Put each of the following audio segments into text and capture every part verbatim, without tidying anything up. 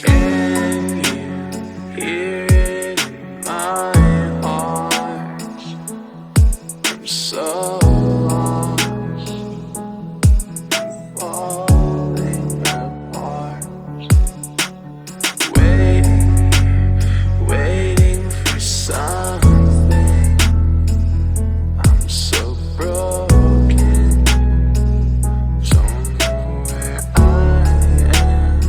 Can you hear it in my heart? I'm so lost, falling apart, waiting, waiting for something. I'm so broken, don't know where I am.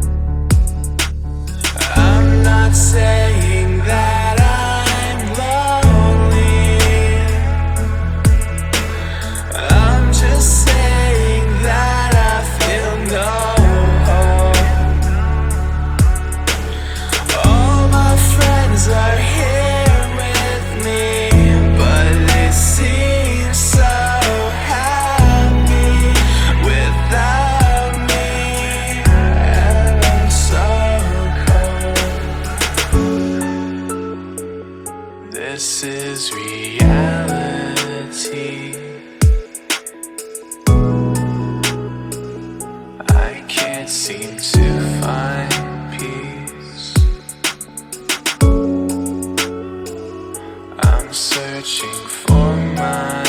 I'm not saying that I'm lonely, I'm just saying that I feel no hope. All my friends are here with me, but they seem so happy without me, and I'm so cold. This is reality. I can't seem to find peace. I'm searching for my